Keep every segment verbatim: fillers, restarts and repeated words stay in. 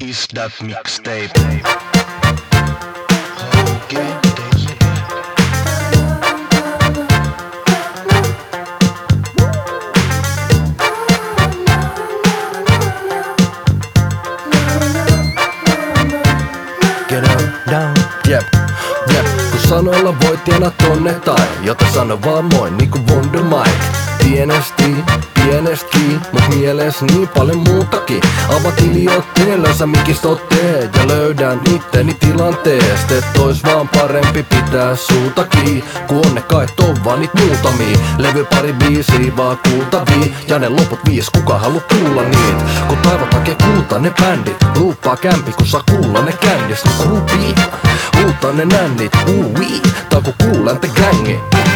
Is that mixtape? Okay. Get up, down, jep, jep. Kun sanoilla voi tienaa tonne tai jota sano vaan moi niinku Wonder Mike. Pienesti, pienesti, mut mieles niin paljon muutakin. Ava tiliotteen, löysä mikistä otteen ja löydän itteni tilanteesta. Et ois vaan parempi pitää suutakin, kun onne kai on vaan niit muutamia. Levy pari biisiä vaan kuultavii ja ne loput viis, kuka haluu kuulla niit. Kun taivot hakee kuulta ne bändit, luuppaa kämpi kun saa kuulla ne kändis. No kuupii, huutaa ne nännit, uui, tää kun kuulen te gängi.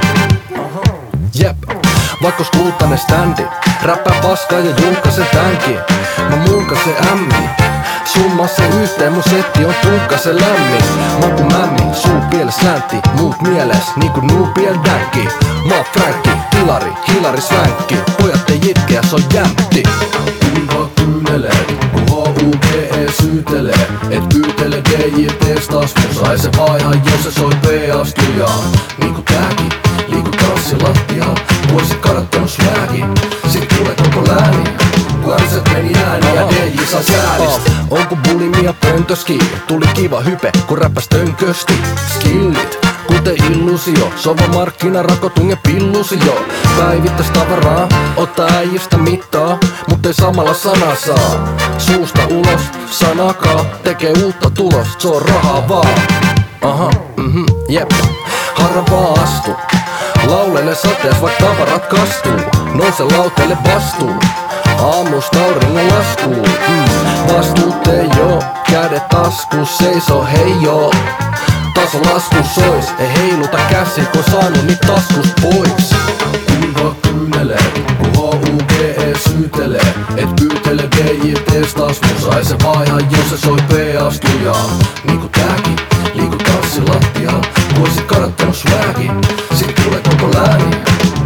Jep. Vaikkos kultainen standi, räppää paskaa ja julkaise tämänkin. Mä mulkasen ämmi, summa se yhteen, mun setti on tunkkasen lämmin. Maku mämmi, suu pieles läntti, muut mieles niinku nuupiel däkki. Mä oon Frankki, Hilari, Hilari Svänkki, pojat ei itkeä, se on jämtti. Kuiva kyynelee, kun H U G E syytelee, et pyytele D J testas, mun sai se vaiha, jos se soi P-astujaa. Niinku tääkin, liiku tanssilattiaa, voisit kadottanut swagin, sit tulee koko lääni. Kanset meni ääni ja D J saa säälistä. Onko bulimia pöntöski? Tuli kiva hype, kun räppäs tönkösti. Skillit, kuten illusio, sova markkina, rakotunge pillusi jo. Päivittäis tavaraa, ottaa äijistä mittaa, mut ei samalla sana saa. Suusta ulos, sanakaa, tekee uutta tulosta, se on rahaa vaan. Aha, mhm, jep, harra vaan astu. Laulele satees vaik tavarat kastuu, nouse lauteelle vastuu. Aamusta auringon laskuu, mm. Vastuut ei oo, kädet taskus, seiso hei joo. Taso lasku sois, ei heiluta käsi, kun saanut niit taskust pois. Kuiva kyynelee, kun H U G E syytelee, et pyytele D J testas, mun sai se vaiha, jos se soi P-astujaa. Niinku tääkin, liiku tanssilattiaa, voisit kadottanut swagin, sit tulee koko lääni.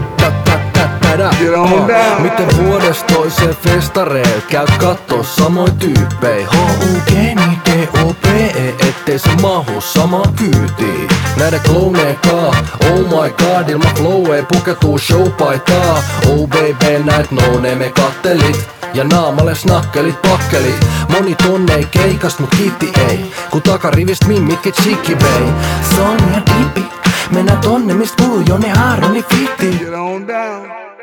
Miten vuodesta toiseen festareel käyt kattoo samoin tyyppei. H U G niin D O P E, ettei se mahu samaan kyytiin. Näiden klooneikaa, oh my god, ilman flow ei puketuu showpaitaa. Oh baby, näit no-name kattelit ja naamalle snakkelit pakkelit. Moni tonne ei keikast, mut kiitti ei, kun takarivist mimmikki chikki vei. Sonja dipi, mennään tonne mist kuuluu jo ne Aaroni fitti. Get on down.